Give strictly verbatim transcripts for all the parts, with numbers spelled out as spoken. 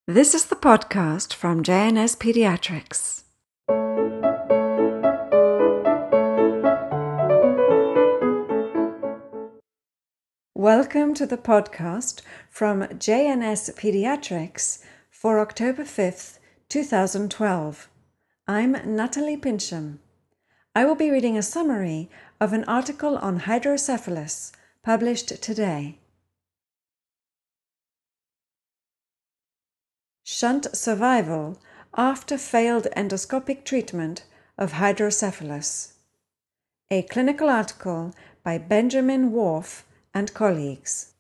This is the podcast from J N S Pediatrics. Welcome to the podcast from J N S Pediatrics for October fifth, twenty twelve. I'm Natalie Pincham. I will be reading a summary of an article on hydrocephalus published today. Shunt survival after failed endoscopic treatment of hydrocephalus. A clinical article by Benjamin Whorf and colleagues.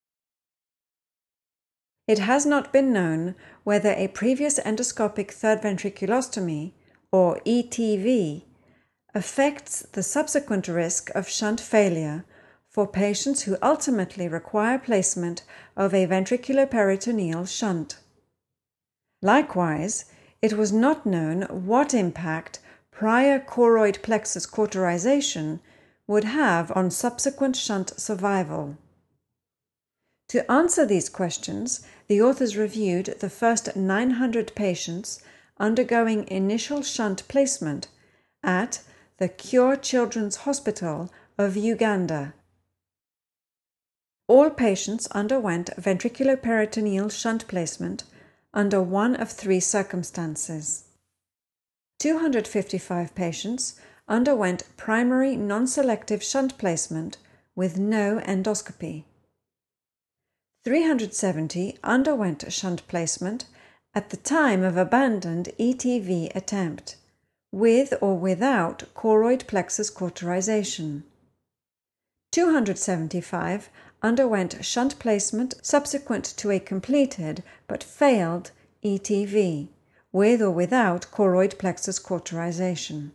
It has not been known whether a previous endoscopic third ventriculostomy, or E T V, affects the subsequent risk of shunt failure for patients who ultimately require placement of a ventriculoperitoneal shunt. Likewise, it was not known what impact prior choroid plexus cauterization would have on subsequent shunt survival. To answer these questions, the authors reviewed the first nine hundred patients undergoing initial shunt placement at the Cure Children's Hospital of Uganda. All patients underwent ventriculoperitoneal shunt placement under one of three circumstances. two hundred fifty-five patients underwent primary non-selective shunt placement with no endoscopy. three hundred seventy underwent shunt placement at the time of abandoned E T V attempt, with or without choroid plexus cauterization. two hundred seventy-five underwent shunt placement subsequent to a completed but failed E T V, with or without choroid plexus cauterization.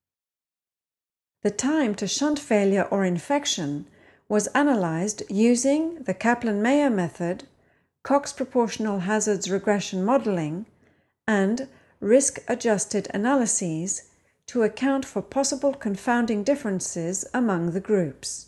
The time to shunt failure or infection was analyzed using the Kaplan-Meier method, Cox proportional hazards regression modeling, and risk-adjusted analyses to account for possible confounding differences among the groups.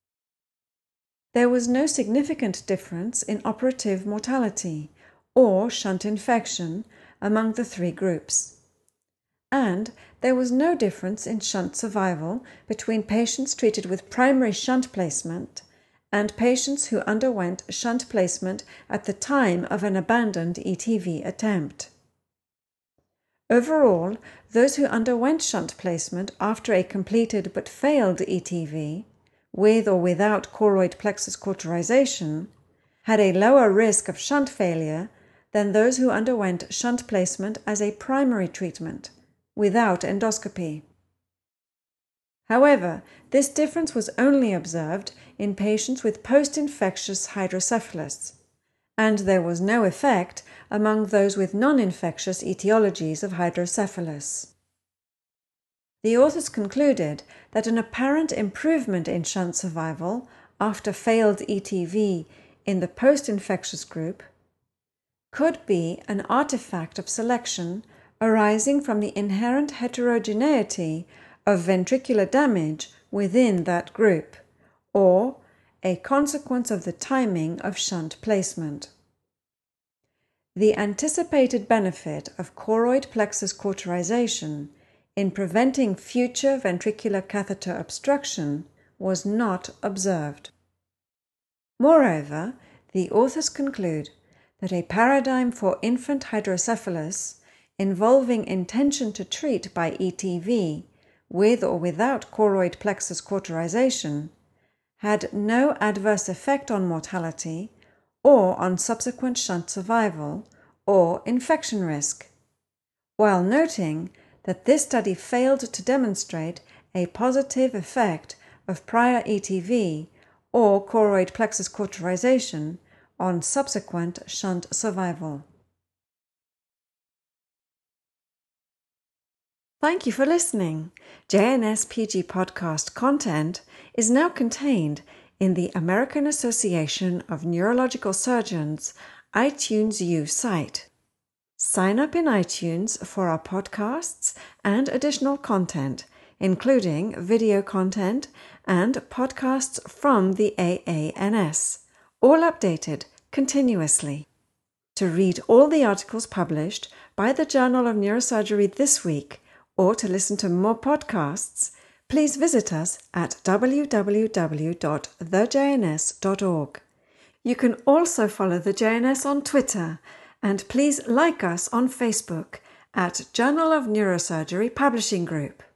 There was no significant difference in operative mortality or shunt infection among the three groups. And there was no difference in shunt survival between patients treated with primary shunt placement and patients who underwent shunt placement at the time of an abandoned E T V attempt. Overall, those who underwent shunt placement after a completed but failed E T V, with or without choroid plexus cauterization, had a lower risk of shunt failure than those who underwent shunt placement as a primary treatment, without endoscopy. However, this difference was only observed in patients with post-infectious hydrocephalus, and there was no effect among those with non-infectious etiologies of hydrocephalus. The authors concluded that an apparent improvement in shunt survival after failed E T V in the post-infectious group could be an artifact of selection arising from the inherent heterogeneity of ventricular damage within that group, or a consequence of the timing of shunt placement. The anticipated benefit of choroid plexus cauterization in preventing future ventricular catheter obstruction was not observed. Moreover, the authors conclude that a paradigm for infant hydrocephalus involving intention to treat by E T V with or without choroid plexus cauterization had no adverse effect on mortality or on subsequent shunt survival or infection risk, while noting that this study failed to demonstrate a positive effect of prior E T V or choroid plexus cauterization on subsequent shunt survival. Thank you for listening. J N S P G podcast content is now contained in the American Association of Neurological Surgeons iTunes U site. Sign up in iTunes for our podcasts and additional content, including video content and podcasts from the A A N S, all updated continuously. To read all the articles published by the Journal of Neurosurgery this week, or to listen to more podcasts, please visit us at w w w dot the j n s dot org. You can also follow the J N S on Twitter, and please like us on Facebook at Journal of Neurosurgery Publishing Group.